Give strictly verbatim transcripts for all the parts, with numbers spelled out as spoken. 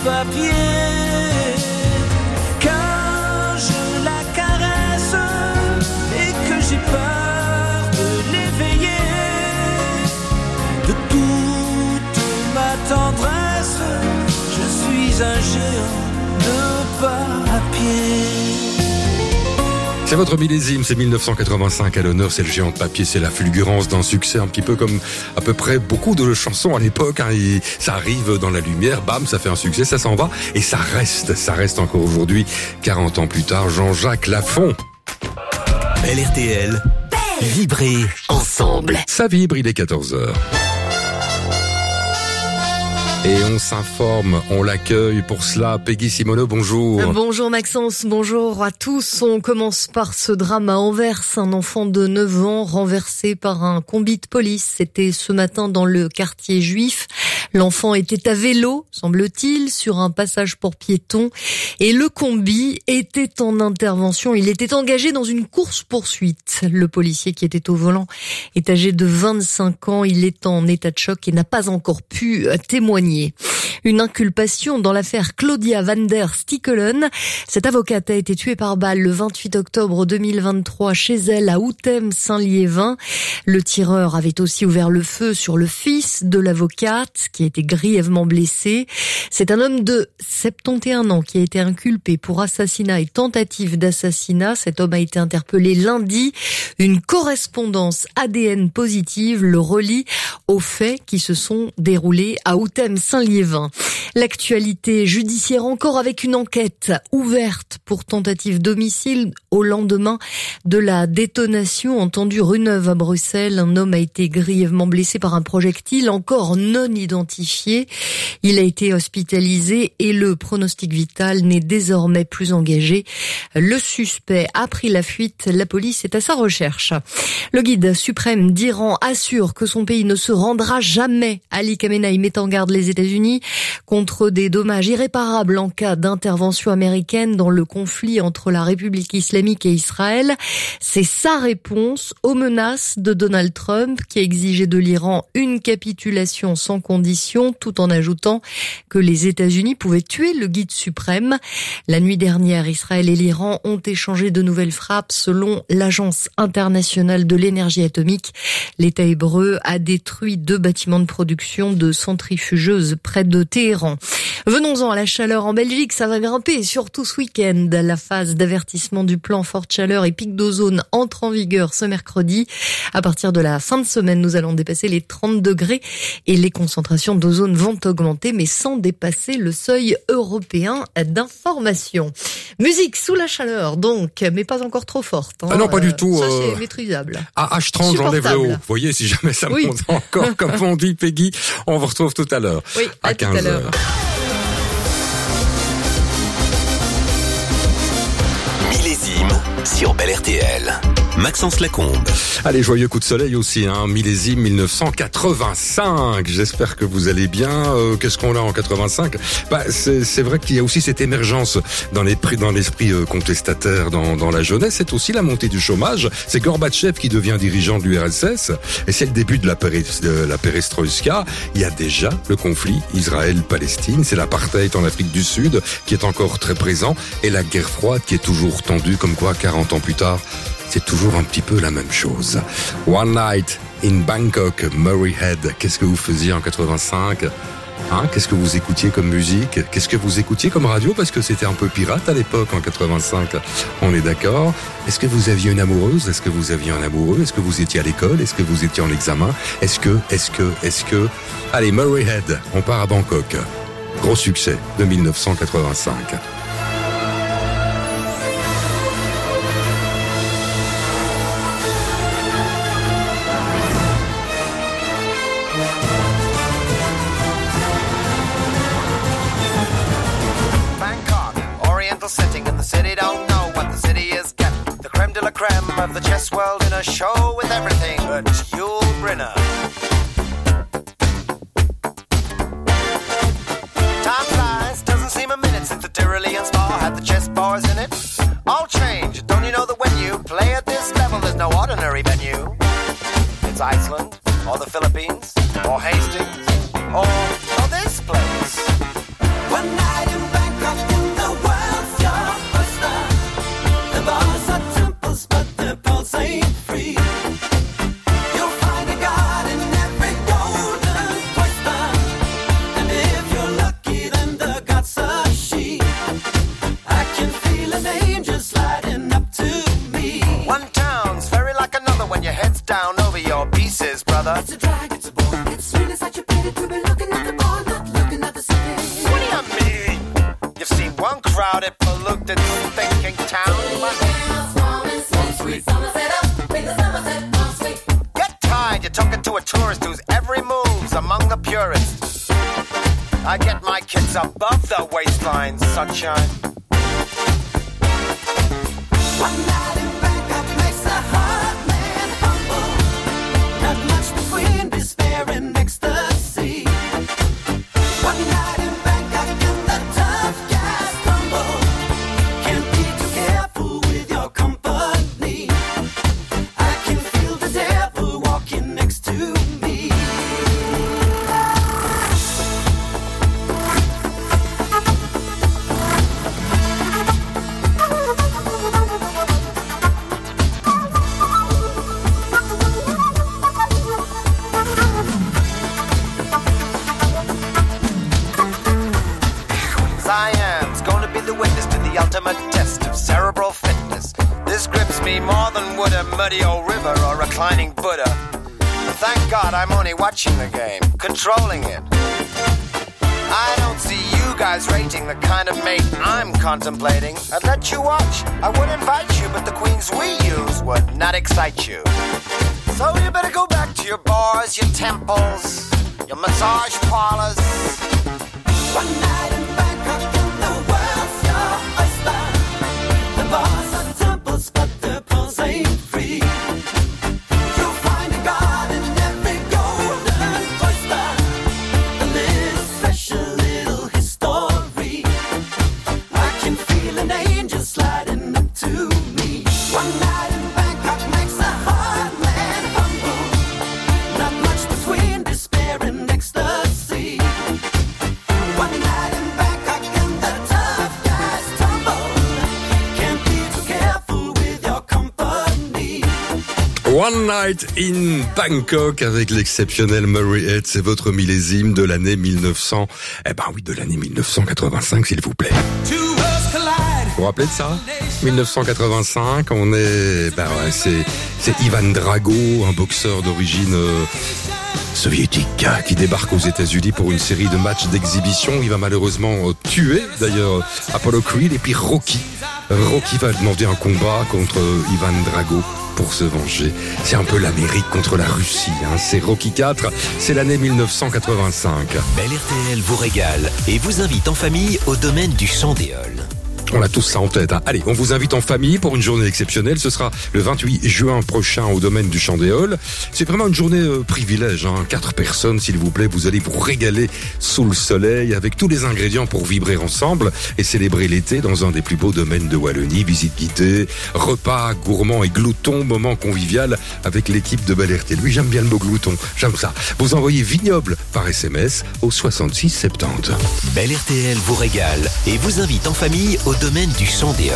papier. Quand je la caresse et que j'ai peur de l'éveiller, de toute ma tendresse, je suis un géant de papier. C'est votre millésime, c'est mille neuf cent quatre-vingt-cinq à l'honneur, c'est le géant de papier, c'est la fulgurance d'un succès un petit peu comme à peu près beaucoup de chansons à l'époque, hein, et ça arrive dans la lumière, bam, ça fait un succès, ça s'en va, et ça reste, ça reste encore aujourd'hui, quarante ans plus tard, Jean-Jacques Lafont. Belle R T L, vibrer ensemble. Ça vibre, il est quatorze heures. Et on s'informe, on l'accueille pour cela. Peggy Simoneau, bonjour. Bonjour Maxence, bonjour à tous. On commence par ce drame à Anvers. Un enfant de neuf ans renversé par un combi de police. C'était ce matin dans le quartier juif. L'enfant était à vélo, semble-t-il, sur un passage pour piétons. Et le combi était en intervention. Il était engagé dans une course-poursuite. Le policier qui était au volant est âgé de vingt-cinq ans. Il est en état de choc et n'a pas encore pu témoigner. Une inculpation dans l'affaire Claudia van der Stickelen. Cette avocate a été tuée par balle le vingt-huit octobre deux mille vingt-trois chez elle à Outhème-Saint-Liévin. Le tireur avait aussi ouvert le feu sur le fils de l'avocate qui a été grièvement blessé. C'est un homme de soixante et un ans qui a été inculpé pour assassinat et tentative d'assassinat. Cet homme a été interpellé lundi. Une correspondance A D N positive le relie aux faits qui se sont déroulés à Outhème-Saint-Liévin. L'actualité judiciaire encore avec une enquête ouverte pour tentative d'homicide au lendemain de la détonation entendue rue Neuve à Bruxelles. Un homme a été grièvement blessé par un projectile encore non identifié. Il a été hospitalisé et le pronostic vital n'est désormais plus engagé. Le suspect a pris la fuite. La police est à sa recherche. Le guide suprême d'Iran assure que son pays ne se rendra jamais. Ali Khamenei met en garde les États-Unis contre des dommages irréparables en cas d'intervention américaine dans le conflit entre la République islamique et Israël. C'est sa réponse aux menaces de Donald Trump qui a exigé de l'Iran une capitulation sans condition tout en ajoutant que les États-Unis pouvaient tuer le guide suprême. La nuit dernière, Israël et l'Iran ont échangé de nouvelles frappes selon l'Agence internationale de l'énergie atomique. L'État hébreu a détruit deux bâtiments de production de centrifugeuses près de Téhéran. Venons-en à la chaleur en Belgique, ça va grimper, surtout ce week-end. La phase d'avertissement du plan forte chaleur et pic d'ozone entre en vigueur ce mercredi. À partir de la fin de semaine, nous allons dépasser les trente degrés et les concentrations d'ozone vont augmenter, mais sans dépasser le seuil européen d'information. Musique sous la chaleur, donc, mais pas encore trop forte. Hein. Ah non, pas du tout. Ça, euh... c'est maîtrisable. À H trente, j'enlève le haut. Vous voyez, si jamais ça oui. monte encore, comme on dit, Peggy, on vous retrouve tout à l'heure. Oui, à, à quinze heures. Tout à l'heure. Millésime sur Belle R T L. Maxence Lacombe. Allez, joyeux coup de soleil aussi, hein, millésime mille neuf cent quatre-vingt-cinq. J'espère que vous allez bien. Euh, qu'est-ce qu'on a en quatre-vingt-cinq? Bah, c'est, c'est vrai qu'il y a aussi cette émergence dans l'esprit, dans l'esprit euh, contestataire dans, dans la jeunesse. C'est aussi la montée du chômage. C'est Gorbatchev qui devient dirigeant de l'U R S S. Et c'est le début de la, péri- de la perestroïka. Il y a déjà le conflit Israël-Palestine. C'est l'apartheid en Afrique du Sud qui est encore très présent. Et la guerre froide qui est toujours tendue, comme quoi quarante ans plus tard, c'est toujours un petit peu la même chose. One Night in Bangkok, Murray Head. Qu'est-ce que vous faisiez en quatre-vingt-cinq? Hein, qu'est-ce que vous écoutiez comme musique? Qu'est-ce que vous écoutiez comme radio? Parce que c'était un peu pirate à l'époque, en quatre-vingt-cinq. On est d'accord. Est-ce que vous aviez une amoureuse? Est-ce que vous aviez un amoureux? Est-ce que vous étiez à l'école? Est-ce que vous étiez en examen? Est-ce que, est-ce que, est-ce que... Allez, Murray Head, on part à Bangkok. Gros succès de mille neuf cent quatre-vingt-cinq. Of the chess world in a show with everything but Yul Brynner. Time flies, doesn't seem a minute since the Tyrolean Spa had the chess bars in it. All change, don't you know that when you play at this level, there's no ordinary venue? It's Iceland, or the Philippines, or Hastings, or, or this place. One night brother. It's a drag, it's a bore. It's really such a pity to be looking at the bar, not looking at the city. What do you mean? You've seen one crowded, polluted, thinking town. Get tired, you're talking to a tourist whose every move's among the purists. I get my kids above the waistline, sunshine. One night in Bangkok makes a hard man humble. Not much between despair and ecstasy. One night in Bangkok and the tough guys tumble. Can't be too careful with your company. I can feel the devil walking next to me. Science, gonna be the witness to the ultimate test of cerebral fitness. This grips me more than would a muddy old river or reclining Buddha. But thank God I'm only watching the game, controlling it. I don't see you guys rating the kind of mate I'm contemplating. I'd let you watch, I would invite you, but the queens we use would not excite you. So you better go back to your bars, your temples, your massage parlors. One night in Bangkok and the world's your oyster. The bars are temples, but the pearls ain't free. You'll find a god in every golden oyster. And this special little history. I can feel an angel sliding up to me. One night in Bangkok makes a hard man humble. Not much between despair and ecstasy. One night in Bangkok and the tough guys tumble. Can't be too careful with your company. One Night in Bangkok avec l'exceptionnel Murray Head, c'est votre millésime de l'année mille neuf cents. Eh ben oui, de l'année mille neuf cent quatre-vingt-cinq, s'il vous plaît. Vous vous rappelez de ça? mille neuf cent quatre-vingt-cinq, on est, ben ouais, c'est, c'est Ivan Drago, un boxeur d'origine euh, soviétique, qui débarque aux États-Unis pour une série de matchs d'exhibition. Il va malheureusement euh, tuer, d'ailleurs, Apollo Creed, et puis Rocky. Rocky va demander un combat contre euh, Ivan Drago pour se venger. C'est un peu l'Amérique contre la Russie, hein. C'est Rocky quatre, c'est l'année mille neuf cent quatre-vingt-cinq. Bel R T L vous régale et vous invite en famille au domaine du Chandéol. On a tous ça en tête, hein. Allez, on vous invite en famille pour une journée exceptionnelle. Ce sera le vingt-huit juin prochain au domaine du Chandéol. C'est vraiment une journée euh, privilège, hein. Quatre personnes, s'il vous plaît. Vous allez vous régaler sous le soleil avec tous les ingrédients pour vibrer ensemble et célébrer l'été dans un des plus beaux domaines de Wallonie. Visite guidée, repas gourmand et glouton, moment convivial avec l'équipe de Bel R T L. Oui, j'aime bien le mot glouton, j'aime ça. Vous envoyez vignoble par S M S au soixante-six soixante-dix. Bel R T L vous régale et vous invite en famille au domaine du Chandéol.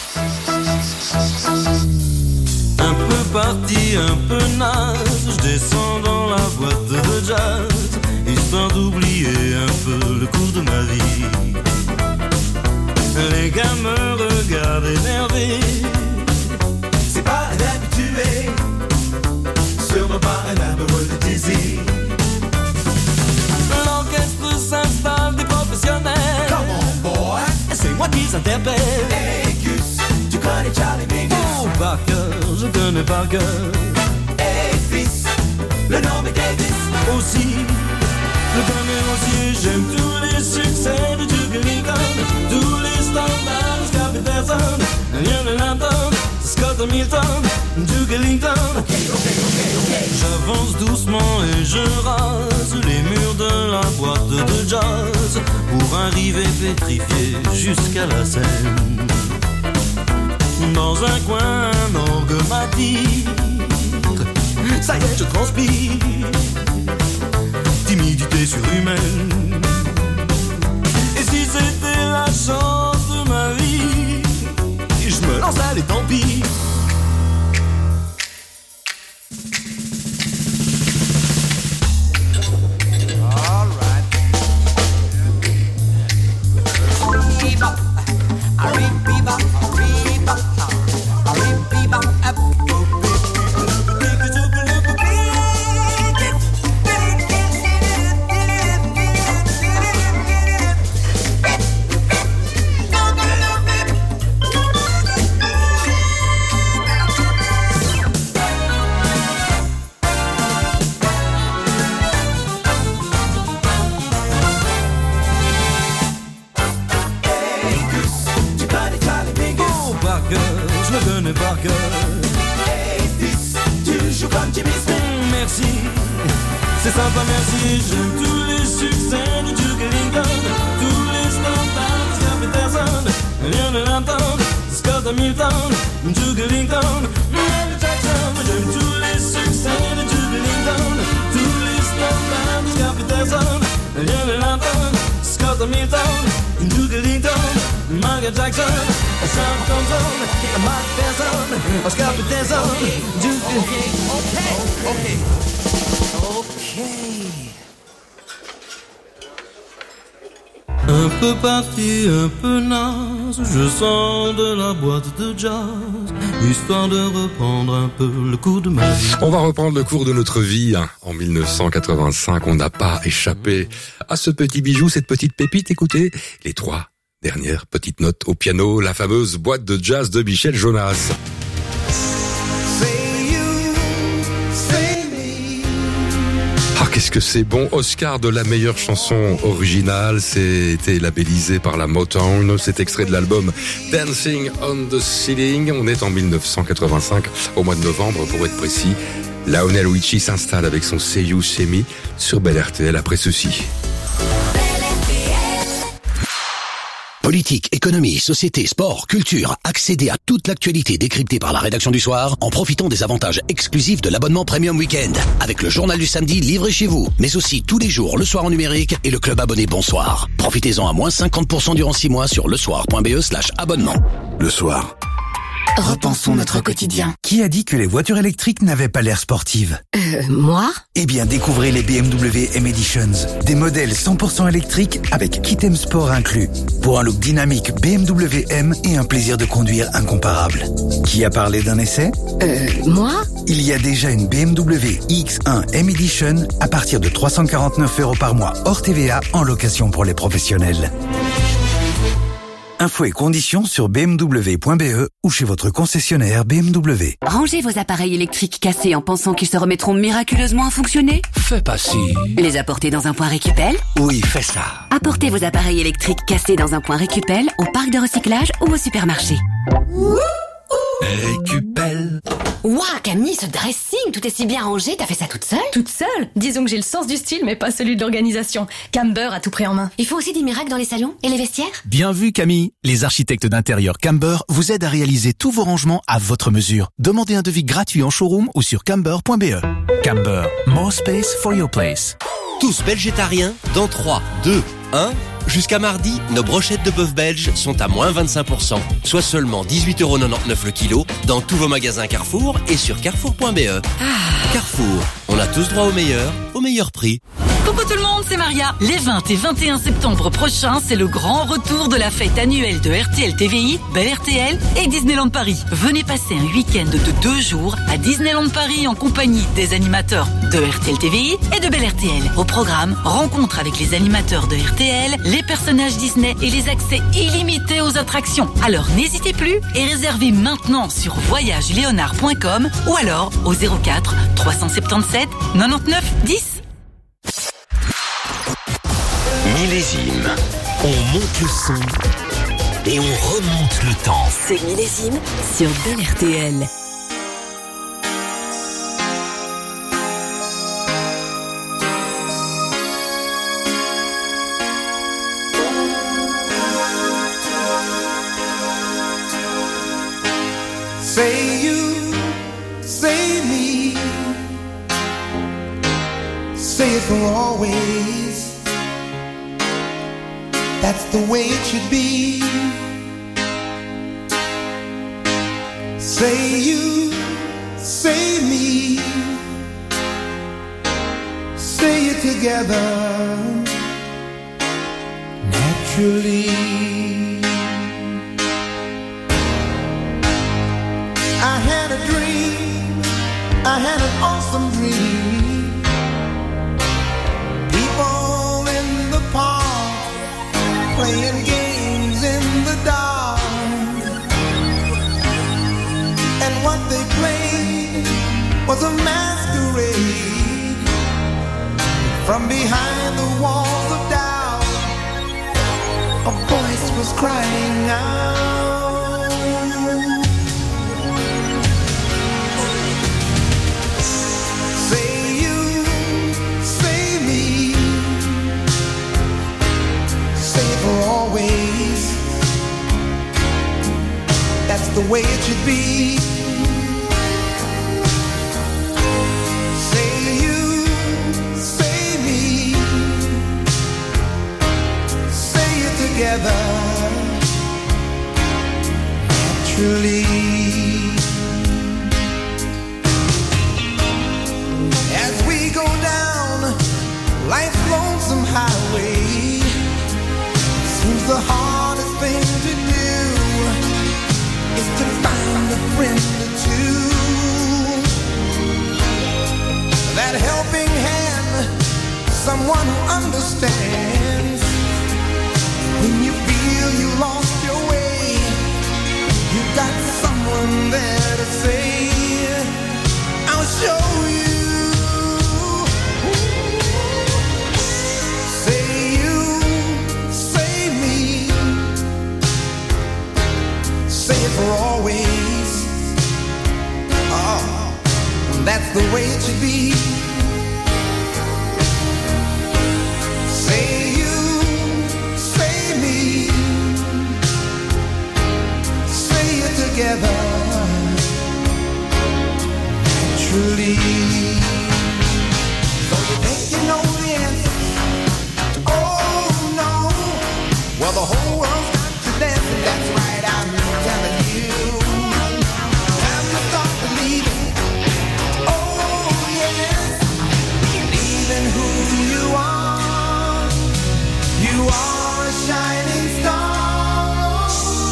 Un peu parti, un peu naze, je descends dans la boîte de jazz, histoire d'oublier un peu le cours de ma vie. Les gars me regardent énervés, c'est pas un habitué, sûrement pas un amoureux de désir. L'orchestre s'installe des professionnels. Come on boy, c'est moi qui s'interpelle. Hey Gus, tu connais Charlie Mingus? Oh par cœur, je connais par cœur. Hey fils, le nom est Davis. Aussi, je connais aussi, j'aime tous les succès de Duke Ellington, tous les standards de Scott Peterson, Lionel Hampton, Scott Hamilton, Duke Ellington. Okay, okay, okay, okay. J'avance doucement et je rase les murs de la boîte de jazz pour arriver pétrifié jusqu'à la scène. Dans un coin, un orgue m'a dit, ça y est, je transpire, timidité surhumaine. Et si c'était la chance de ma vie, je me lance, allez, tant pis. Get cœur, je le connais par cœur. Hey fils, tu joues comme Jimmy Smith. Mmh, merci, c'est sympa, merci. J'aime tous les succès de Duke Ellington, tous les standards de Scott Peterson, Lionel Hampton, Scott Hamilton, Duke Ellington, Michael Jackson. J'aime tous les succès de Duke Ellington, tous les standards de Scott Peterson, Lionel Hampton, Scott Hamilton, Duke Ellington, Michael Jackson, Sam Thompson, Mike Tyson, Scott Peterson, Duke Ellington. Ok, ok, ok. Un peu parti, un peu naze, je sors de la boîte de jazz, histoire de reprendre un peu le cours de ma vie. On va reprendre le cours de notre vie. En dix-neuf cent quatre-vingt-cinq, on n'a pas échappé à ce petit bijou, cette petite pépite. Écoutez, les trois dernières petites notes au piano, la fameuse boîte de jazz de Michel Jonas. Ah, qu'est-ce que c'est bon. Oscar de la meilleure chanson originale, c'était labellisé par la Motown. C'est extrait de l'album Dancing on the Ceiling. On est en dix-neuf cent quatre-vingt-cinq, au mois de novembre pour être précis. Lionel Richie s'installe avec son See You See Me sur Bel R T L après ceci. Politique, économie, société, sport, culture, accédez à toute l'actualité décryptée par la rédaction du soir en profitant des avantages exclusifs de l'abonnement Premium Weekend avec le journal du samedi livré chez vous, mais aussi tous les jours le soir en numérique et le club abonné Bonsoir. Profitez-en à moins cinquante pour cent durant six mois sur lesoir.be slash abonnement. Le soir. Repensons notre quotidien. Qui a dit que les voitures électriques n'avaient pas l'air sportives ? Euh, moi ? Eh bien, découvrez les B M W M Editions. Des modèles cent pour cent électriques avec kit M Sport inclus. Pour un look dynamique B M W M et un plaisir de conduire incomparable. Qui a parlé d'un essai ? Euh, moi ? Il y a déjà une B M W X un M Edition à partir de trois cent quarante-neuf euros par mois hors T V A en location pour les professionnels. Infos et conditions sur b m w point b e ou chez votre concessionnaire B M W. Rangez vos appareils électriques cassés en pensant qu'ils se remettront miraculeusement à fonctionner ? Fais pas si. Les apporter dans un point Récupel ? Oui, fais ça. Apportez vos appareils électriques cassés dans un point Récupel, au parc de recyclage ou au supermarché. Récupel. Ouah, Camille, ce dressing, tout est si bien rangé, t'as fait ça toute seule ? Toute seule ? Disons que j'ai le sens du style, mais pas celui de l'organisation. Camber a tout pris en main. Il faut aussi des miracles dans les salons et les vestiaires ? Bien vu, Camille. Les architectes d'intérieur Camber vous aident à réaliser tous vos rangements à votre mesure. Demandez un devis gratuit en showroom ou sur camber point b e. Camber, more space for your place. Tous végétariens dans trois, deux, un. Jusqu'à mardi, nos brochettes de bœuf belge sont à moins vingt-cinq pour cent, soit seulement dix-huit euros quatre-vingt-dix-neuf le kilo, dans tous vos magasins Carrefour et sur carrefour point b e. Ah. Carrefour, on a tous droit au meilleur, au meilleur prix. Coucou tout le monde, c'est Maria. Les vingt et vingt et un septembre prochains, c'est le grand retour de la fête annuelle de R T L T V I, Bel R T L et Disneyland Paris. Venez passer un week-end de deux jours à Disneyland Paris en compagnie des animateurs de R T L T V I et de Bel R T L. Au programme, rencontre avec les animateurs de R T L, les personnages Disney et les accès illimités aux attractions. Alors n'hésitez plus et réservez maintenant sur voyage léonard point com ou alors au zéro quatre trois cent soixante-dix-sept quatre-vingt-dix-neuf dix. Millésime. On monte le son et on remonte le temps. C'est Millésime sur Bel R T L. Say you, say me, say it for always. That's the way it should be. Say you, say me, say it together, naturally. I had a dream, I had an awesome dream. People in the park playing games in the dark, and what they played was a masquerade. From behind the walls of doubt, a voice was crying out. should be. Say you, say me, say it together, naturally. As we go down life's lonesome highway, seems the hardest thing to do is to find a friend or two. That helping hand, someone who understands. When you feel you lost your way, you got someone there to say, I'll show you. Say you, say me, say it for always. Oh, that's the way it should be. Say you, say me, say it together, naturally. So you think you know the answer? Oh no. Well, the whole world's got to dance, and that's right, I'm telling you. Time to start believing. Oh yes, believe in who you are. You are a shining star.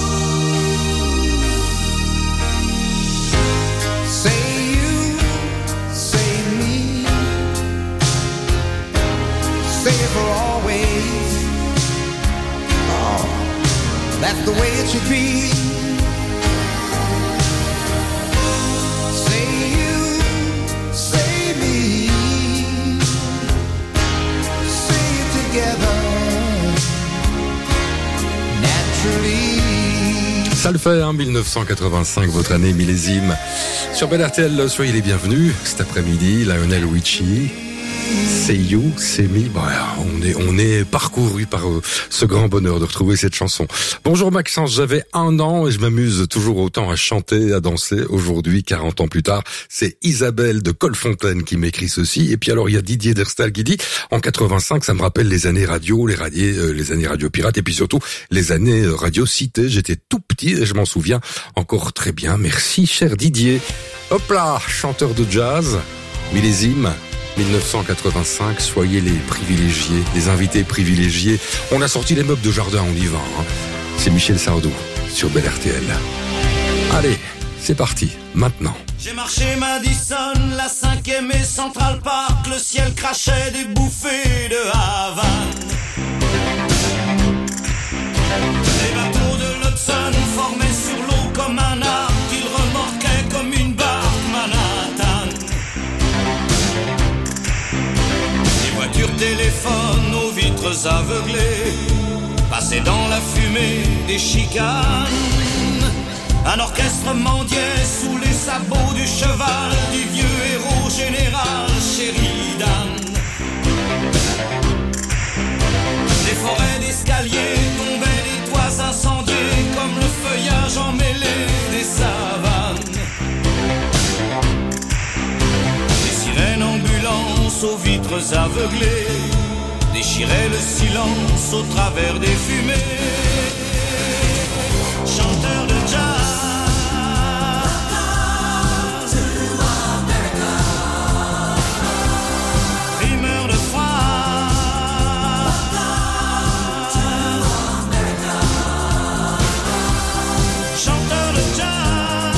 Say you, say me, say it for always. Oh, that's the way it should be. Say you, say me, say it together, naturally. Ça le fait, hein, mille neuf cent quatre-vingt-cinq, votre année millésime. Sur Bel R T L, soyez les bienvenus. Cet après-midi, Lionel Richie. Say You, C'est Me. Bah, on est, on est parcouru par euh, ce grand bonheur de retrouver cette chanson. Bonjour Maxence, j'avais un an et je m'amuse toujours autant à chanter, à danser. Aujourd'hui, quarante ans plus tard, c'est Isabelle de Colfontaine qui m'écrit ceci. Et puis alors, il y a Didier Derstal qui dit, en quatre-vingt-cinq, ça me rappelle les années radio, les radios, euh, les années radio pirates et puis surtout les années euh, radio cité. J'étais tout petit et je m'en souviens encore très bien. Merci, cher Didier. Hop là, chanteur de jazz, millésime. mille neuf cent quatre-vingt-cinq, soyez les privilégiés, les invités privilégiés. On a sorti les meubles de jardin, on y va. Hein. C'est Michel Sardou sur Bel R T L. Allez, c'est parti, maintenant. J'ai marché Madison, la cinquième et Central Park, le ciel crachait des bouffées de Havane. Les bateaux de l'Hudson formaient sur l'eau comme un arc, qu'ils remorquaient comme une barque Manhattan. Voiture, téléphone aux vitres aveuglées, passer dans la fumée des chicanes. Un orchestre mendiait sous les sabots du cheval du vieux héros général Sheridan. Des forêts d'escaliers tombaient des toits incendiés comme le feuillage emmêlé des savanes. Des sirènes ambulances aux vitres aveuglées déchiraient le silence au travers des fumées. Chanteur de jazz, rimeur de froid, chanteur de jazz,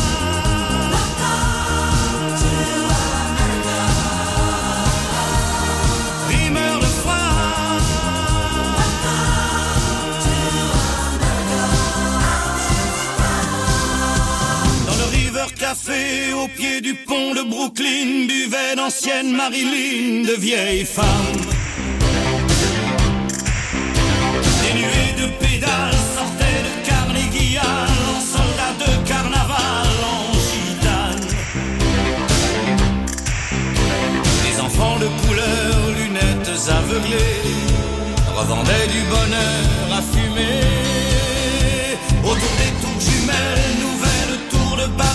rimeur de froid. Café au pied du pont de Brooklyn, buvait d'anciennes Marilyn, de vieilles femmes. Des nuées de pédales sortaient de Carnegie Hall, en soldats de carnaval, en gitane. Des enfants de couleur, lunettes aveuglées, revendaient du bonheur à fumer. Autour des tours jumelles, nouvelles tours de bas.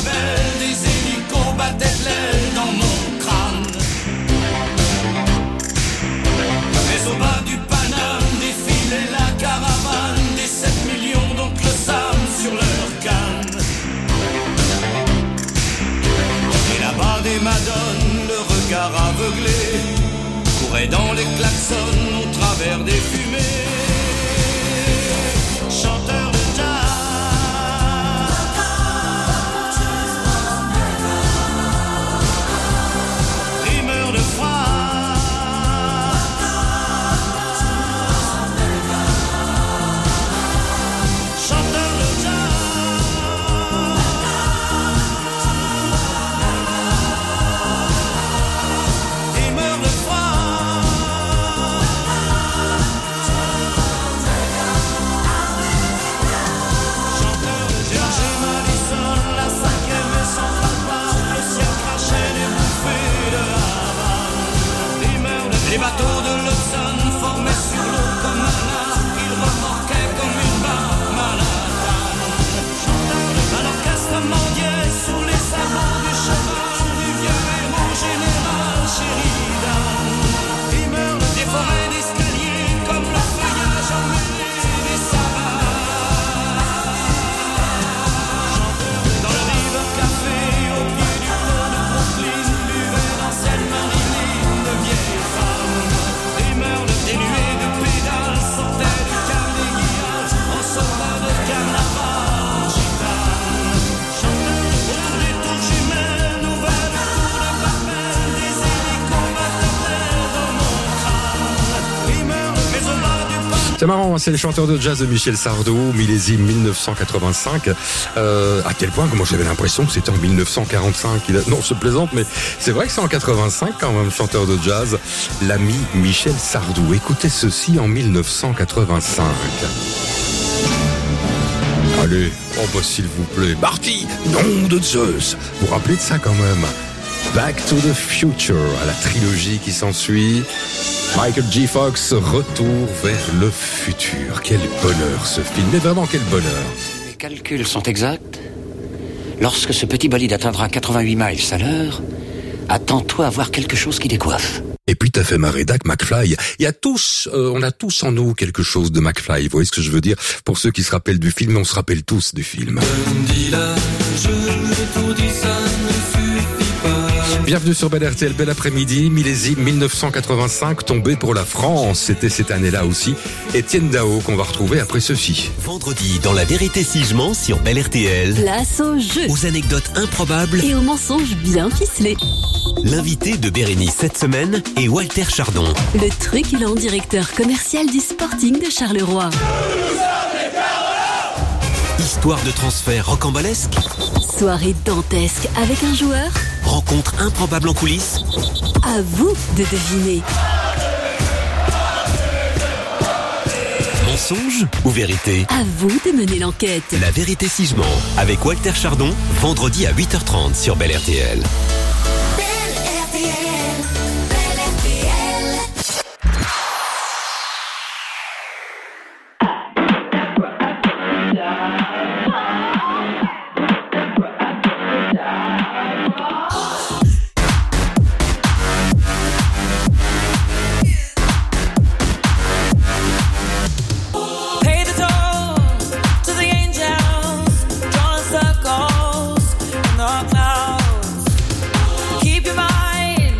aveuglés couraient dans les klaxons au travers des fumées. Chanteurs de jazz, rimeurs de froid, chanteurs de jazz. Les bateaux de l'Hudson formaient sur l'eau comme un arc, ils remorquaient comme une barque Manhattan. Un orchestre mendiait sous les sabots du cheval du vieux héros général Sheridan. Rimeurs des forêts d'escaliers comme le feuillage emmêlé des savanes. Dans le River Café, au pied du pont de Brooklyn, buvaient d'anciennes Marilyn de vieilles femmes. Des nuées de pédales sortaient du calme des guillages en soldats de carnaval gitane. Chanteurs autour des tours jumelles, nouvelles tours de Babel, des hélicos m'attendaient dans mon crâne. Rimeurs, mais au bas du pan. C'est marrant, hein, c'est les chanteurs de jazz de Michel Sardou, millésime dix-neuf cent quatre-vingt-cinq. Euh, à quel point que moi j'avais l'impression que c'était en dix-neuf cent quarante-cinq. Il a... Non, je plaisante, mais c'est vrai que c'est en quatre-vingt-cinq quand même, chanteur de jazz, l'ami Michel Sardou. Écoutez ceci en dix-neuf cent quatre-vingt-cinq. Allez, oh bah s'il vous plaît, Marty, nom de Zeus. Vous vous rappelez de ça quand même? Back to the Future, à la trilogie qui s'ensuit. Michael J. Fox, retour vers le futur. Quel bonheur ce film, mais vraiment quel bonheur. Si mes calculs sont exacts, lorsque ce petit bolide atteindra quatre-vingt-huit miles à l'heure, attends-toi à voir quelque chose qui décoiffe. Et puis t'as fait marrer Dak McFly. Il y a tous, euh, on a tous en nous quelque chose de McFly. Vous voyez ce que je veux dire? Pour ceux qui se rappellent du film, on se rappelle tous du film. Bienvenue sur Belle R T L, bel après-midi, millésime dix-neuf cent quatre-vingt-cinq, tombé pour la France. C'était cette année-là aussi. Étienne Dao qu'on va retrouver après ceci. Vendredi, dans La Vérité si je mens sur Belle R T L. Place au jeu. Aux anecdotes improbables. Et aux mensonges bien ficelés. L'invité de Bérénice cette semaine est Walter Chardon. Le truculent directeur commercial du Sporting de Charleroi. Histoire de transfert rocambolesque. Soirée dantesque avec un joueur. Rencontre improbable en coulisses. À vous de deviner. Mensonge ou vérité? À vous de mener l'enquête. La Vérité si je mens avec Walter Chardon, vendredi à huit heures trente sur Belle R T L. Keep your mind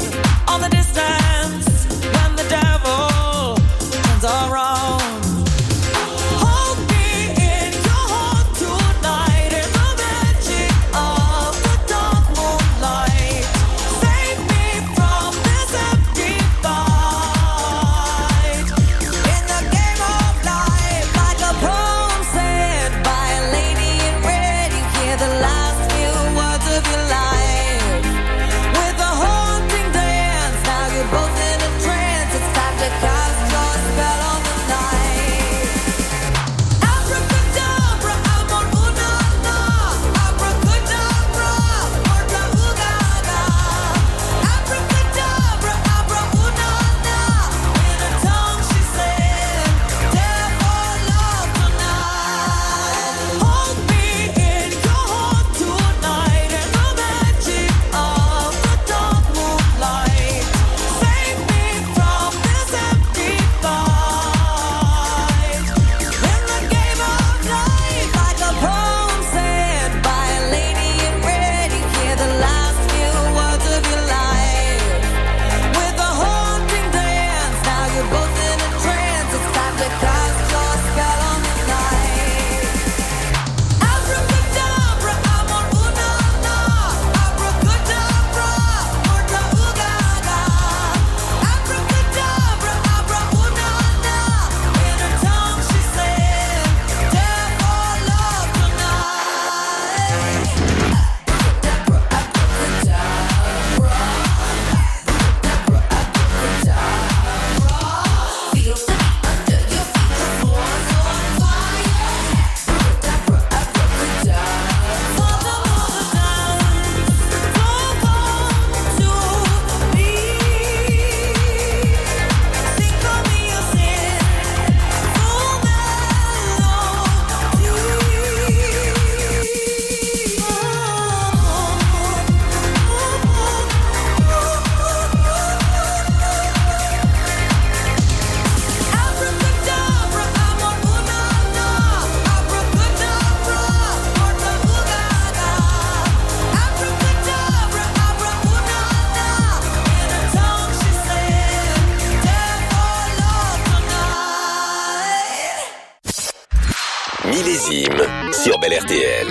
Millésime sur Bel R T L.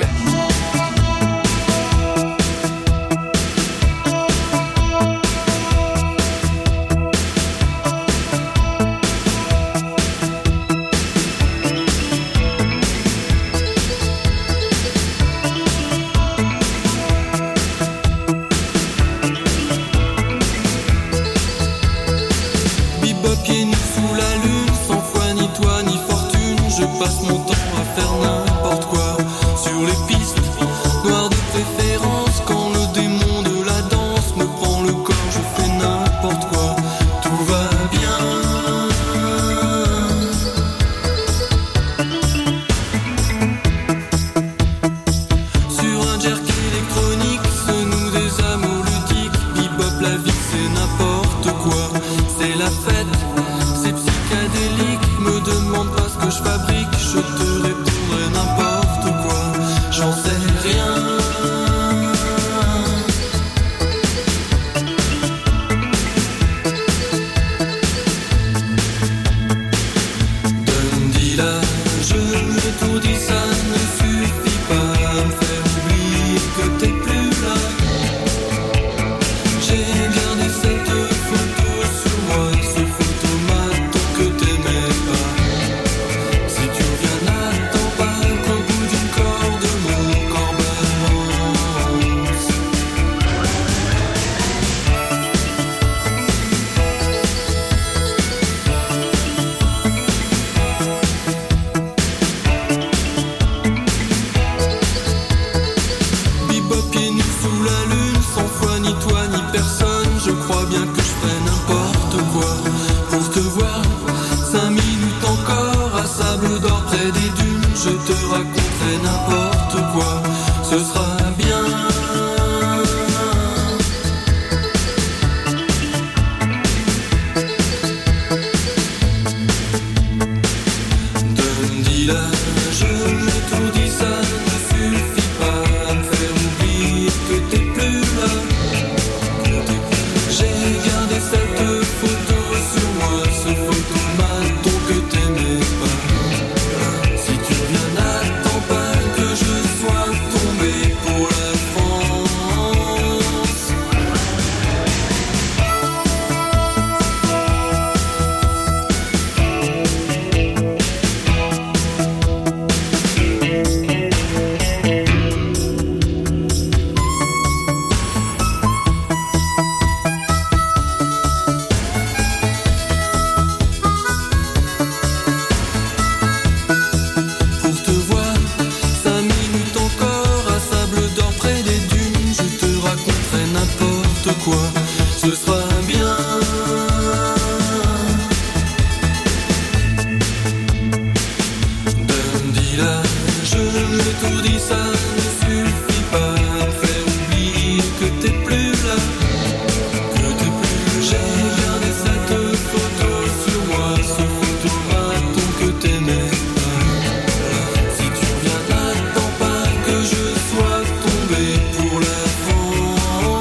Passe mon temps à faire n'importe quoi sur les pistes noires de préférence. Quand le démon de la danse me prend le corps, je fais n'importe quoi. Tout va bien. Sur un jerk électronique, se nouent des amours ludiques. Bebop, la vie c'est n'importe quoi. C'est la fête, c'est psychédélique. Me demande pas ce que je fabrique. Je te répondrai n'importe quoi, j'en sais rien. Donne-dis-la, je l'ai tout dit, ça ne suffit pas à me faire oublier que t'es plus là. J'ai gardé cette photo sur moi, ce photomaton que t'aimais pas. Je te raconterai n'importe quoi, ce sera bien. Donne-dis-la, je l'ai tout dit, ça ne suffit pas à me faire oublier que t'es plus là. J'ai gardé cette photo sur moi, ce photomaton que t'aimais pas. Ce sera bien. Donne-dis-la, je l'ai tout dit, ça ne suffit pas à me faire oublier que t'es plus là. Que t'es plus. J'ai gardé cette photo sur moi, ce photomaton que t'aimais pas. Si tu viens, n'attends pas que je sois tombé pour la France.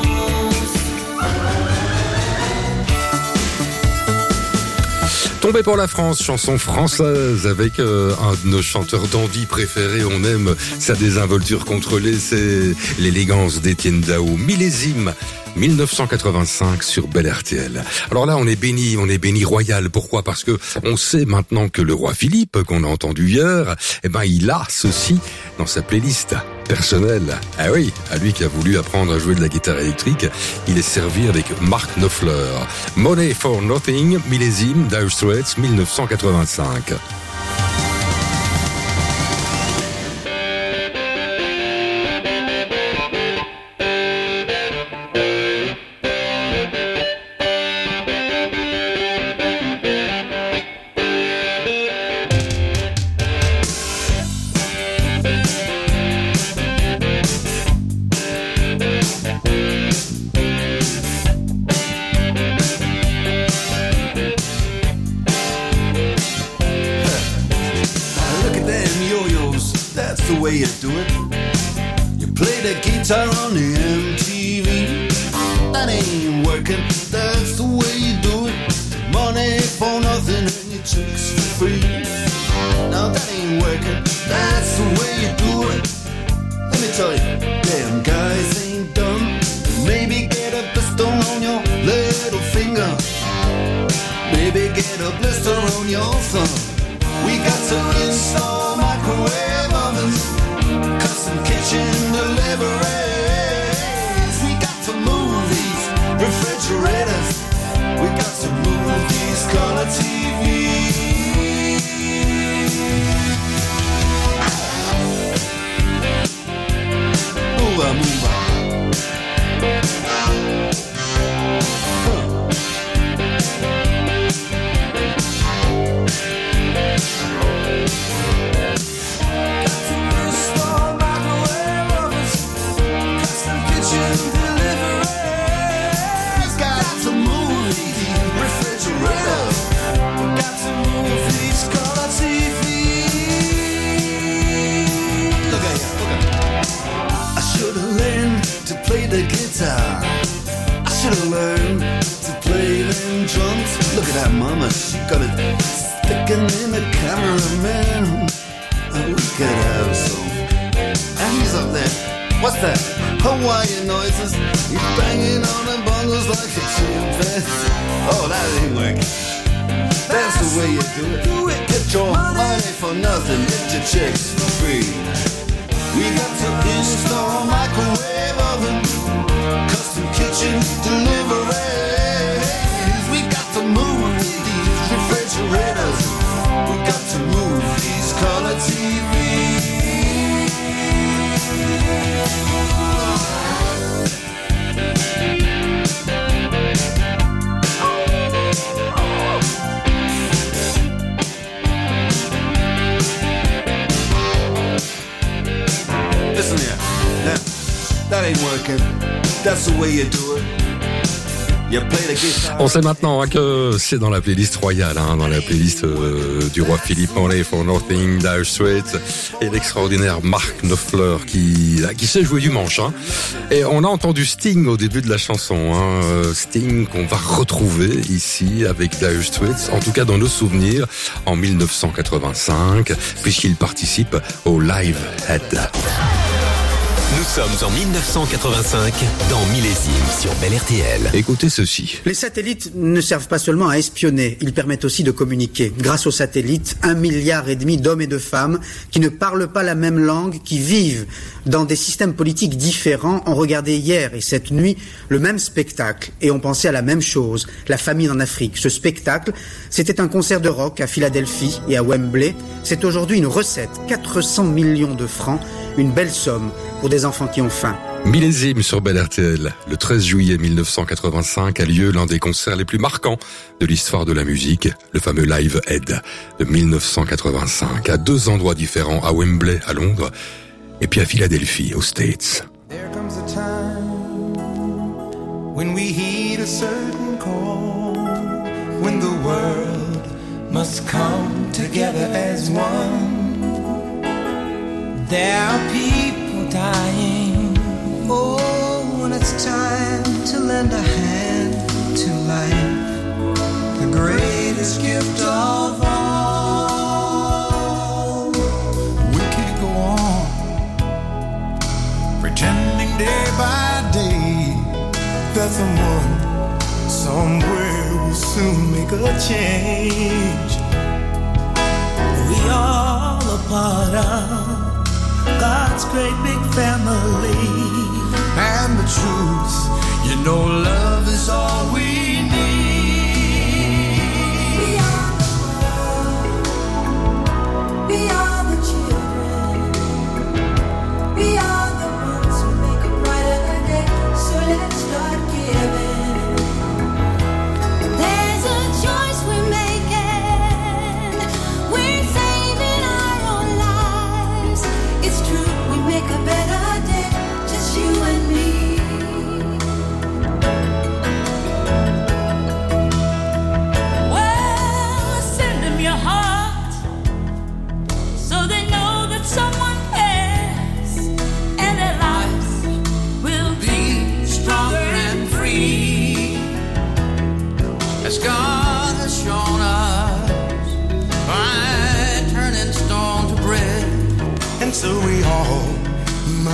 Tombé pour la France, chanson française avec euh, un de nos chanteurs dandy préférés. On aime sa désinvolture contrôlée, c'est l'élégance d'Étienne Dao. Millésime mille neuf cent quatre-vingt-cinq sur Bel R T L. Alors là, on est béni, on est béni royal. Pourquoi ? Parce que on sait maintenant que le roi Philippe, qu'on a entendu hier, eh ben, il a ceci dans sa playlist personnelle. Ah oui, à lui qui a voulu apprendre à jouer de la guitare électrique, il est servi avec Mark Knopfler. Money for Nothing, millésime, Dire Straits, mille neuf cent quatre-vingt-cinq. way you do it. You play the guitar on the M T V. That ain't working, that's the way you do it. Money for nothing and your chicks for free. Now that ain't working, that's the tell you, damn guys ain't dumb. Maybe get a blister on your little finger. Maybe get a blister on your thumb. We got to install microwave ovens, custom kitchen deliveries. We got to move these refrigerators. We got to move these color T Vs. Move on, move on. The guitar, I should've learned to play them drums. Look at that mama, she got it sticking in the cameraman. Oh, we could have some. And he's up there, what's that? Hawaiian noises. He's banging on the bongos like a chimpanzee. Oh, that ain't working. That's the way you do it. Do it. Get your money for nothing, get your checks for free. We got to install microwave oven, custom kitchen deliveries. We got to move these refrigerators. We got to move these color T Vs. Listen here, that, that ain't working. That's the way you do it. You play the guitar. On sait maintenant hein, que c'est dans la playlist royale, hein, dans la playlist euh, du roi Philippe, Money for Nothing, Dire Straits et l'extraordinaire Mark Knopfler qui, qui sait jouer du manche. Hein. Et on a entendu Sting au début de la chanson. Hein. Sting qu'on va retrouver ici avec Dire Straits, en tout cas dans nos souvenirs, en dix-neuf cent quatre-vingt-cinq, puisqu'il participe au Live Aid. Nous sommes en dix-neuf cent quatre-vingt-cinq dans Millésime sur Bel R T L. Écoutez ceci. Les satellites ne servent pas seulement à espionner, ils permettent aussi de communiquer. Grâce aux satellites, un milliard et demi d'hommes et de femmes qui ne parlent pas la même langue, qui vivent dans des systèmes politiques différents, ont regardé hier et cette nuit le même spectacle et ont pensé à la même chose, la famine en Afrique. Ce spectacle, c'était un concert de rock à Philadelphie et à Wembley. C'est aujourd'hui une recette, quatre cents millions de francs, une belle somme pour des enfants qui ont faim. Millésime sur Bel R T L. Le treize juillet dix-neuf cent quatre-vingt-cinq a lieu l'un des concerts les plus marquants de l'histoire de la musique, le fameux Live Aid de dix-neuf cent quatre-vingt-cinq, à deux endroits différents, à Wembley, à Londres, et puis à Philadelphie, aux States. There comes a time when we heed a certain call, when the world must come together as one. There are people dying. Oh, when it's time to lend a hand to life, the greatest gift of all. We can't go on pretending day by day that someone somewhere will soon make a change. We all a part of God's great big family. And the truth, you know, love is all we need. We are the world. We are the children. We are the ones who make a brighter day. So let's start giving. There's a choice we're making. We're saving our own lives. It's true, we make a better day, just you and me.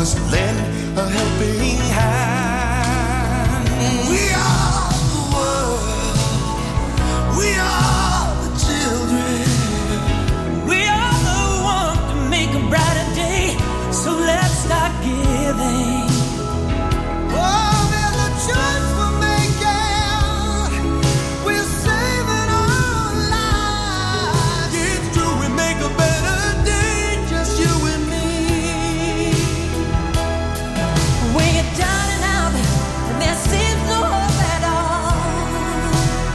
just lend a helping hand. We are the world. We are the children. We are the ones to make a brighter day. So let's start giving. Oh, there's a choice we're making. We're saving our lives. It's true, we make a better day, just you and me. When you're down and out, and there seems no hope at all.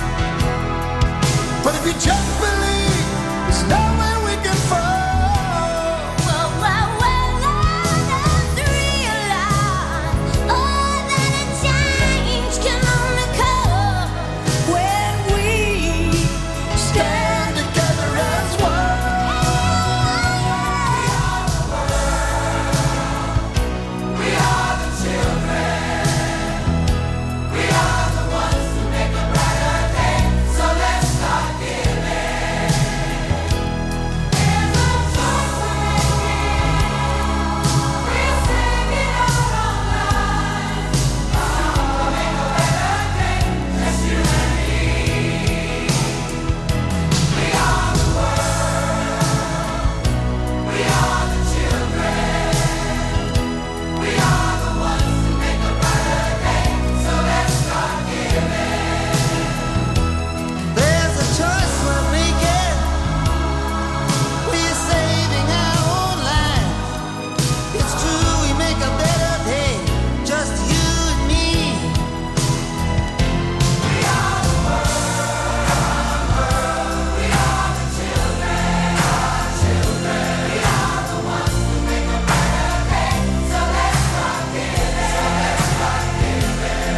But if you just believe, there's nowhere we can fall. Well, well, well, let's realize, oh, that a change can only come when we stand together as one. We are the children. We are the ones to make a brighter day. So let's start giving. There's a choice we're making. We're saving our own lives. Oh, we'll make a better day, just you and me. We are the world. We are the children. We are the ones to make a brighter day. So let's start giving. There's a choice we're making. We're saving our own lives. It's true, we make a better day, just you and me. We are the world. We are the children. Our children. We are the ones to make a brighter day. So let's start giving. So let's start giving.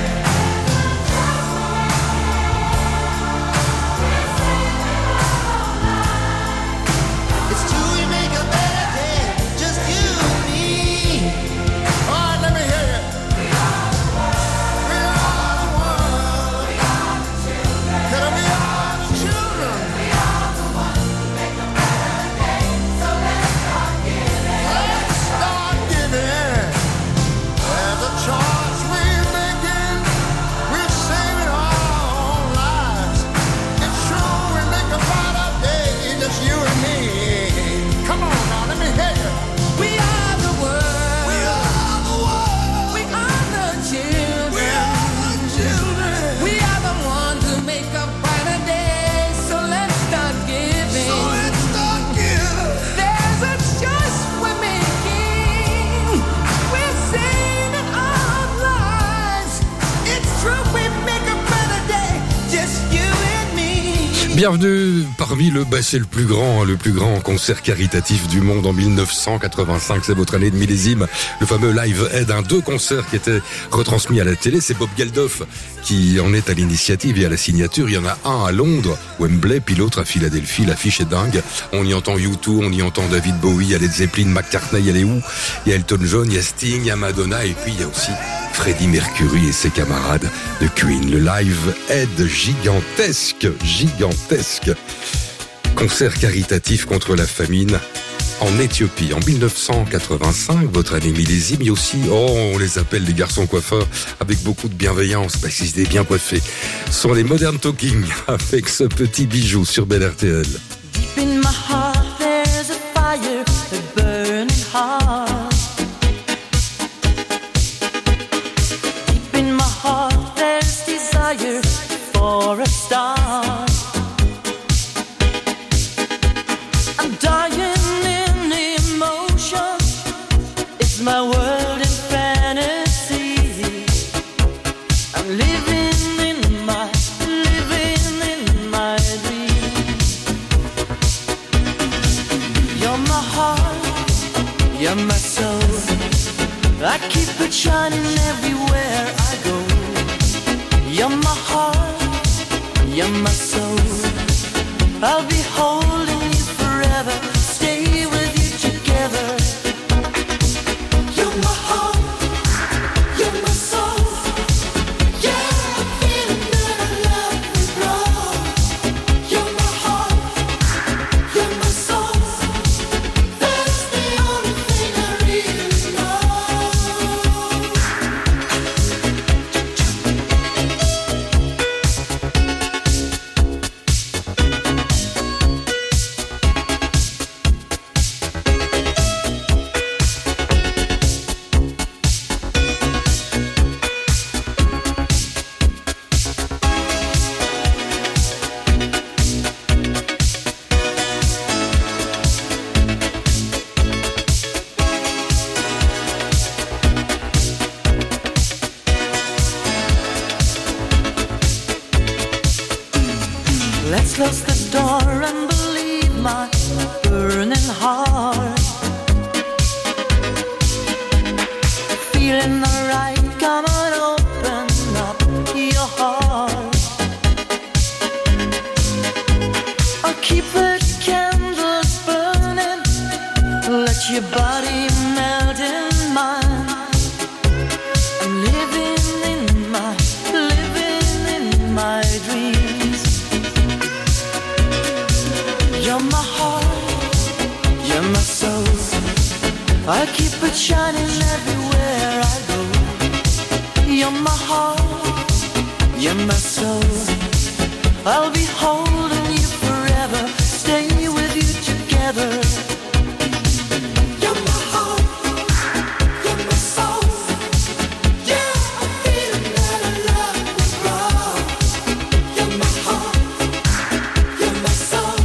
It's true, we make a better day, just you and me. All right, let me hear you. We are the world. We are the world. We are the children. Can we are the children? We are the ones to make a brighter day. So let's start giving. Let's start giving. There's a choice we're making. We're saving our own lives. It's true, we make a brighter day, just you and me. Come on now, let me hear you. We are the world. We are the world. We are the children. We are the children. We are the ones who make a brighter day. So let's start giving. So let's start giving. There's a choice we're making. We're saving our lives. It's true, we make a better day. Just you and me. Bienvenue parmi le, bah, c'est le plus grand, le plus grand concert caritatif du monde en mille neuf cent quatre-vingt-cinq. C'est votre année de millésime. Le fameux Live Aid, un deux concerts qui étaient retransmis à la télé. C'est Bob Geldof qui en est à l'initiative et à la signature. Il y en a un à Londres, Wembley, puis l'autre à Philadelphie. L'affiche est dingue. On y entend U deux, on y entend David Bowie, il y a Led Zeppelin, McCartney, il y a les Who, il y a Elton John, il y a Sting, il y a Madonna, et puis il y a aussi Freddie Mercury et ses camarades de Queen. Le Live Aid gigantesque, gigantesque. Concert caritatif contre la famine en Éthiopie en mille neuf cent quatre-vingt-cinq, votre année millésime. Il y a aussi, oh, on les appelle les garçons coiffeurs avec beaucoup de bienveillance parce qu'ils étaient bien coiffés. Ce sont les Modern Talking avec ce petit bijou sur Bel R T L. Deep in my heart, there's a fire, a burning heart. Deep in my heart, there's desire for a star. I'm dying in emotion. It's my world in fantasy. I'm living in my, living in my dream. You're my heart, you're my soul. I keep it shining everywhere I go. You're my heart, you're my soul. I'll be holding you forever, stay with you together. You're my heart, you're my soul. Yeah, I'm feeling that I love you, bro. You're my heart, you're my soul. That's the only thing I really know. Let's close the door and believe my burning heart. Feeling alright, come on, open up your heart. I'll keep the candles burning, let your body melt in mine. I'm living in my, living in my dreams. You're my heart, you're my soul. I keep it shining everywhere I go. You're my heart, you're my soul. I'll be holding you forever, stay with you together. You're my heart, you're my soul. Yeah, I'm feeling that our love will grow. You're my heart, you're my soul.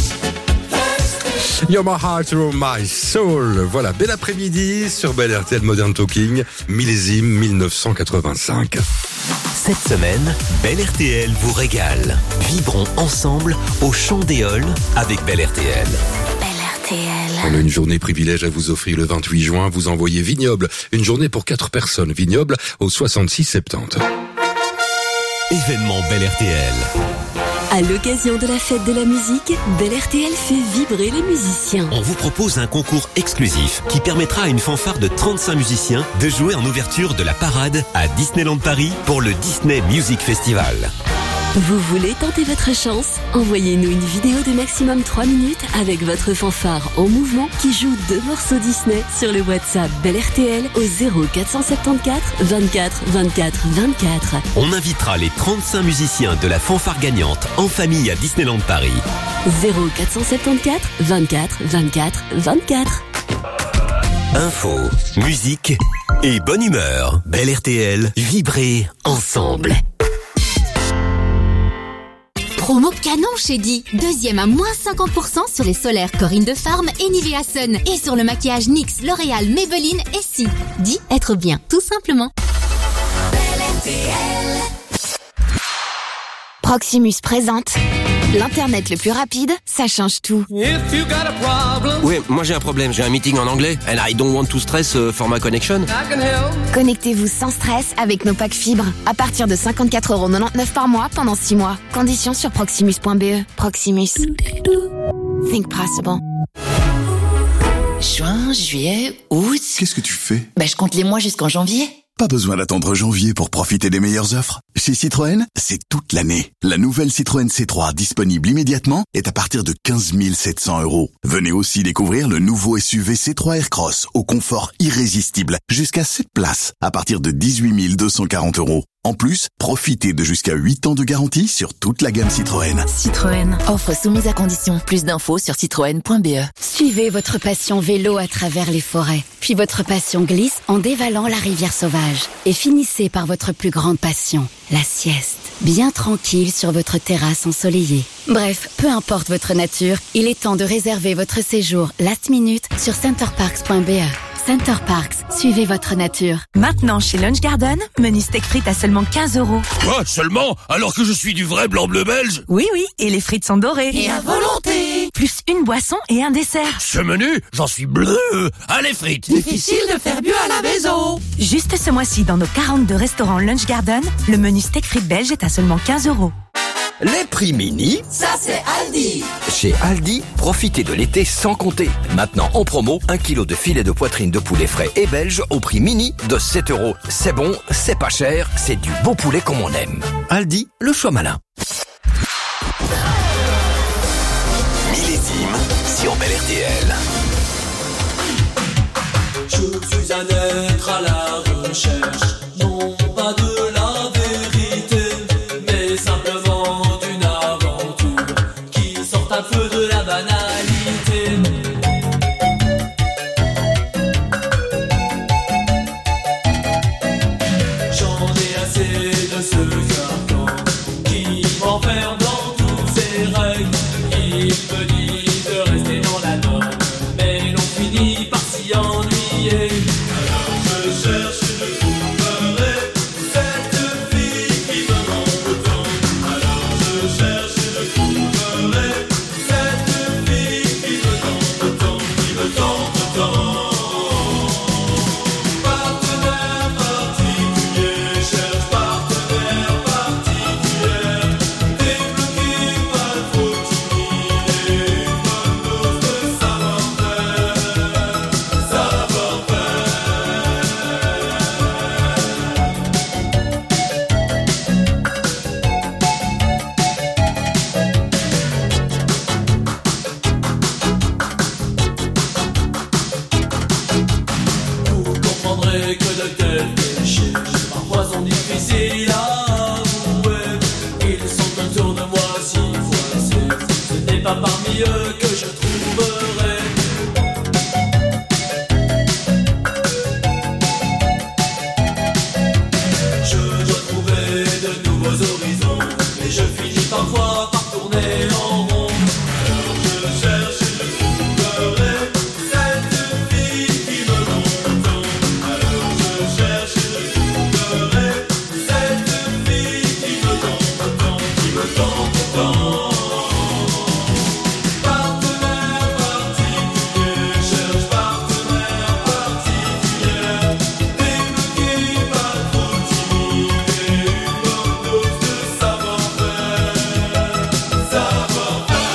You're my heart, you're my soul. Voilà, bel après-midi sur Bel R T L Modern Talking, millésime mille neuf cent quatre-vingt-cinq. Cette semaine, Bel R T L vous régale. Vibrons ensemble au Chant des Halles avec Bel R T L. Bel R T L. On a une journée privilège à vous offrir le vingt-huit juin. Vous envoyez Vignoble, une journée pour quatre personnes. Vignoble au soixante-six soixante-dix. Événement Bel R T L. À l'occasion de la fête de la musique, Bel R T L fait vibrer les musiciens. On vous propose un concours exclusif qui permettra à une fanfare de trente-cinq musiciens de jouer en ouverture de la parade à Disneyland Paris pour le Disney Music Festival. Vous voulez tenter votre chance? Envoyez-nous une vidéo de maximum trois minutes avec votre fanfare en mouvement qui joue deux morceaux Disney sur le WhatsApp Bel R T L au zéro quatre cent soixante-quatorze vingt-quatre vingt-quatre vingt-quatre. On invitera les trente-cinq musiciens de la fanfare gagnante en famille à Disneyland Paris. zéro quatre cent soixante-quatorze vingt-quatre vingt-quatre vingt-quatre. Info, musique et bonne humeur. Bel R T L, vibrez ensemble. Promo canon chez Di. Deuxième à moins cinquante pour cent sur les solaires Corinne de Farm et Nivea Sun. Et sur le maquillage N Y X, L'Oréal, Maybelline et Si. Di, être bien, tout simplement. Proximus présente l'Internet le plus rapide, ça change tout. Oui, moi j'ai un problème, j'ai un meeting en anglais. And I don't want to stress uh, for my connection. Connectez-vous sans stress avec nos packs fibres. À partir de cinquante-quatre euros quatre-vingt-dix-neuf par mois pendant six mois. Conditions sur proximus point b e. Proximus. Think possible. Juin, juillet, août... Qu'est-ce que tu fais? Bah, je compte les mois jusqu'en janvier. Pas besoin d'attendre janvier pour profiter des meilleures offres. Chez Citroën, c'est toute l'année. La nouvelle Citroën C trois disponible immédiatement est à partir de quinze mille sept cents euros. Venez aussi découvrir le nouveau S U V C trois Aircross au confort irrésistible, jusqu'à sept places, à partir de dix-huit mille deux cent quarante euros. En plus, profitez de jusqu'à huit ans de garantie sur toute la gamme Citroën. Citroën. Offre soumise à conditions. Plus d'infos sur citroën point b e. Suivez votre passion vélo à travers les forêts. Puis votre passion glisse en dévalant la rivière sauvage. Et finissez par votre plus grande passion, la sieste. Bien tranquille sur votre terrasse ensoleillée. Bref, peu importe votre nature, il est temps de réserver votre séjour last minute sur centerparks point b e. Center Parks, suivez votre nature. Maintenant, chez Lunch Garden, menu steak frites à seulement quinze euros. Quoi, seulement? Alors que je suis du vrai blanc-bleu belge? Oui, oui, et les frites sont dorées. Et à volonté. Plus une boisson et un dessert. Ce menu, j'en suis bleu. Allez, frites. Difficile de faire mieux à la maison. Juste ce mois-ci, dans nos quarante-deux restaurants Lunch Garden, le menu steak frites belge est à seulement quinze euros. Les prix mini, ça c'est Aldi. Chez Aldi, profitez de l'été sans compter. Maintenant en promo, un kilo de filet de poitrine de poulet frais et belge au prix mini de sept euros. C'est bon, c'est pas cher, c'est du beau poulet comme on aime. Aldi, le choix malin. Millésime sur Bel R T L. Je suis un être à la recherche, non pas de la vérité, mais simplement d'une aventure qui sort un peu de la banalité. J'en ai assez de ce carcan qui m'enferme dans tous ses règles. Il me dit de rester dans la norme, mais l'on finit par s'y ennuyer. Alors je cherche une troupe fille que je trouverai. Je dois trouver de nouveaux horizons et je finis parfois par tourner en rond. Alors je cherche et je trouverai cette fille qui me manque tant. Alors je cherche et je trouverai cette fille qui me tente tant, qui me tente tant. Partenaire particulier, cherche partenaire particulier. Débloqué, pas trop timide et une bonne dose de savoir-faire. Savoir-faire.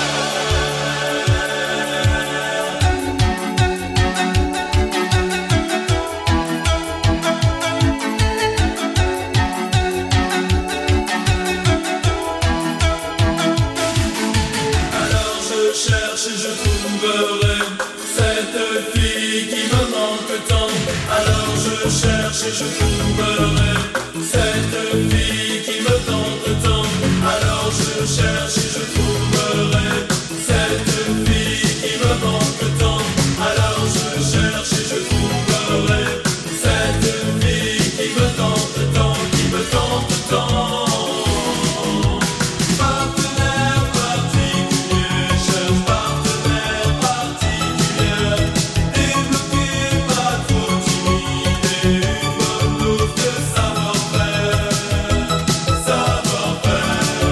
Alors je cherche et je trouverai cette fille qui me manque tant. Alors je cherche et je trouverai cette fille qui me tente tant. Alors je cherche et je trouverai cette fille qui me manque tant. Alors je cherche et je trouverai cette fille qui me tente tant, qui me tente tant. Partenaire particulier, cherche partenaire particulier. Débloqué, pas trop timide et une bonne dose de savoir-faire. Savoir-faire.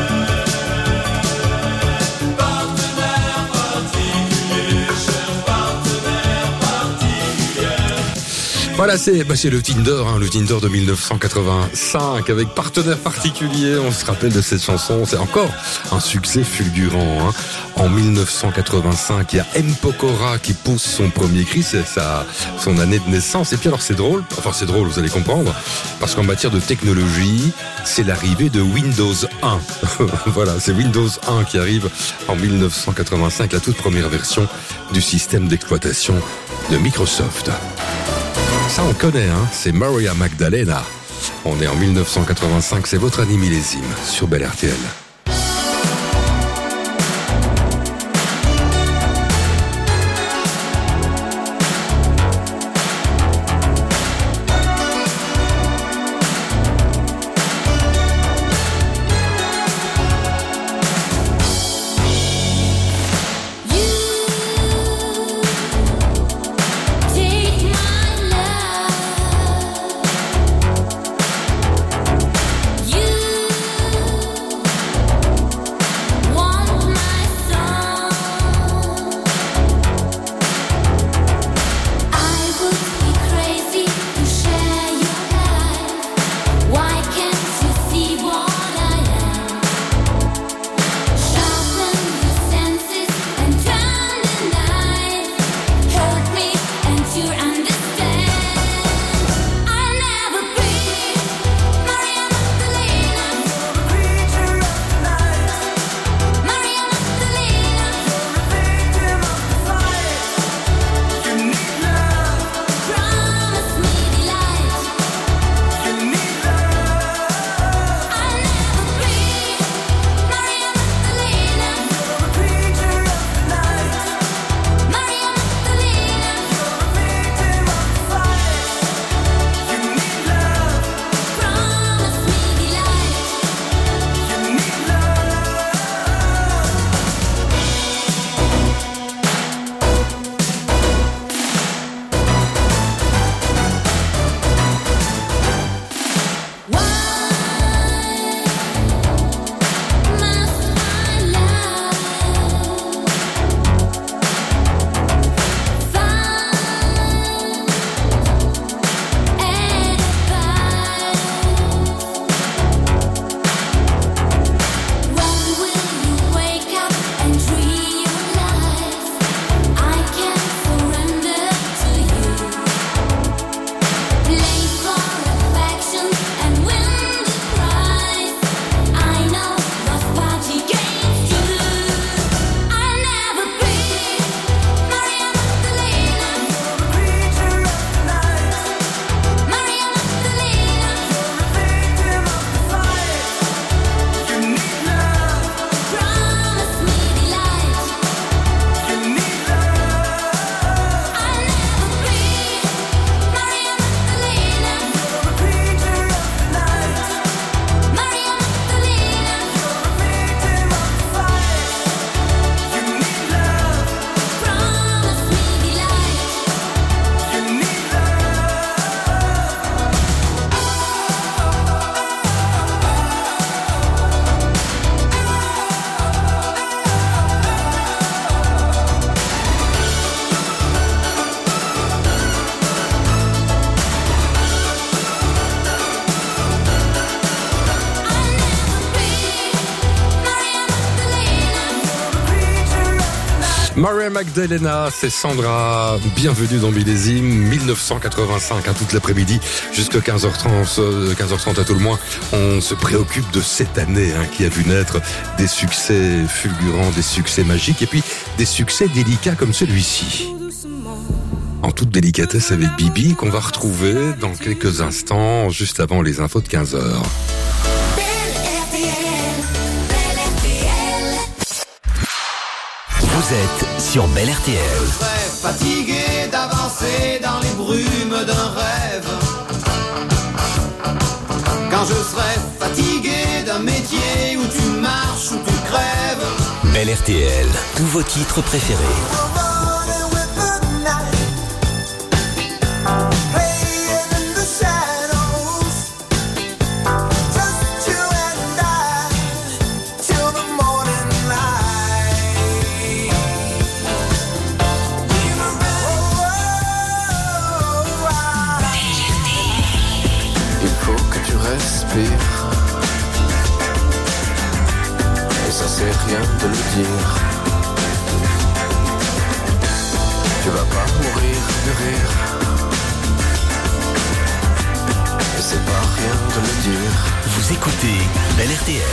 Partenaire particulier, cherche partenaire particulier. Voilà, c'est bah, c'est le Tinder, hein, le Tinder de mille neuf cent quatre-vingt-cinq avec partenaire particulier. On se rappelle de cette chanson, c'est encore un succès fulgurant. Hein. En mille neuf cent quatre-vingt-cinq, il y a M. Pokora qui pousse son premier cri, c'est sa, son année de naissance. Et puis alors c'est drôle, enfin c'est drôle, vous allez comprendre, parce qu'en matière de technologie, c'est l'arrivée de Windows un. Voilà, c'est Windows un qui arrive en mille neuf cent quatre-vingt-cinq, la toute première version du système d'exploitation de Microsoft. Ça on connaît, hein, c'est Maria Magdalena. On est en mille neuf cent quatre-vingt-cinq, c'est votre année millésime sur Bel R T L. You Maria Magdalena, c'est Sandra. Bienvenue dans Millésime mille neuf cent quatre-vingt-cinq, à toute l'après-midi, jusqu'à quinze heures trente, quinze heures trente à tout le moins. On se préoccupe de cette année hein, qui a vu naître des succès fulgurants, des succès magiques et puis des succès délicats comme celui-ci. En toute délicatesse avec Bibi, qu'on va retrouver dans quelques instants, juste avant les infos de quinze heures. Vous êtes sur Bel R T L. Je serais fatigué d'avancer dans les brumes d'un rêve. Quand je serai fatigué d'un métier où tu marches, où tu crèves. Bel R T L, tous vos titres préférés. Et ça c'est rien de le dire. Tu vas pas mourir de rire. Et c'est pas rien de le dire. Vous écoutez Bel R T L.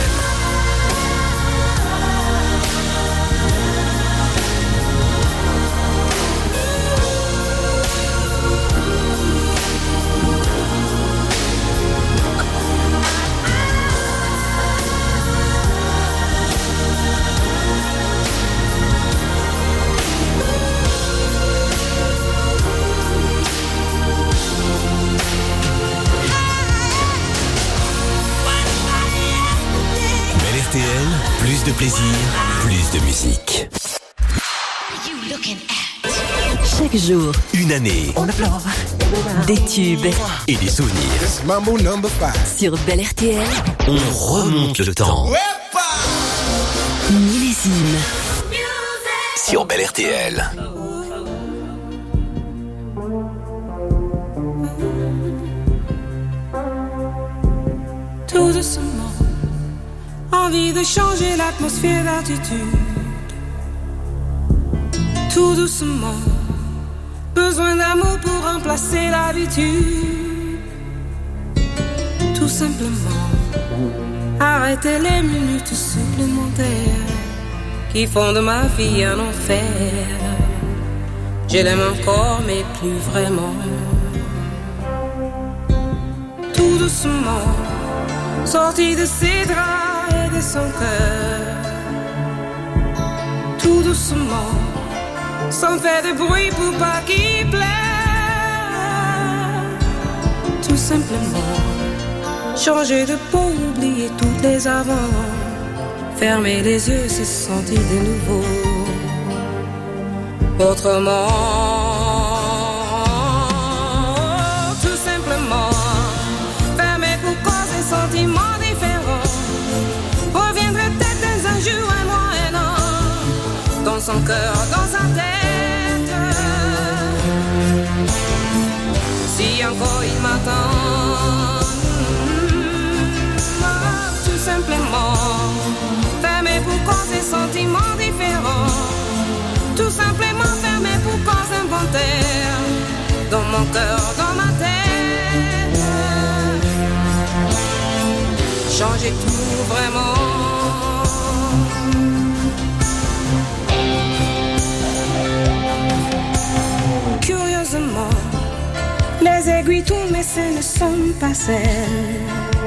R T L, plus de plaisir, plus de musique. Chaque jour, une année, on pleure. Des tubes et des souvenirs. Sur Bel R T L, on remonte le temps. Millésime. Sur Bel R T L. Tout doucement, envie de changer l'atmosphère d'attitude. Tout doucement, besoin d'amour pour remplacer l'habitude. Tout simplement, arrêter les minutes supplémentaires qui font de ma vie un enfer. Je l'aime encore mais plus vraiment. Tout doucement, sorti de ses draps et de son cœur. Tout doucement, sans faire de bruit pour pas qu'il pleure. Tout simplement, changer de peau, oublier toutes les avant. Fermer les yeux, se sentir de nouveau. Autrement, tout simplement, fermer pour cause des sentiments différents. Reviendrait peut-être dans un jour, un mois, un an. Dans son cœur, dans sa tête. Si encore il m'attend, tout simplement, fermé pour cause des sentiments différents. Tout simplement fermé pour cause involontaire. Dans mon cœur, dans ma tête. Changer tout vraiment. Curieusement, les aiguilles tournent mais ce ne sont pas celles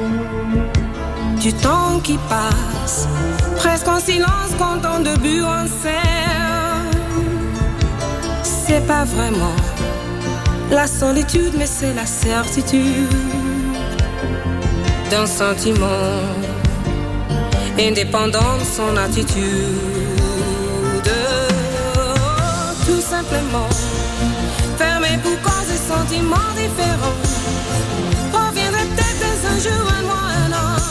du temps qui passe, presque en silence quand on début en serre. C'est pas vraiment la solitude mais c'est la certitude d'un sentiment indépendant de son attitude. Tout simplement fermé pour cause de sentiments différents.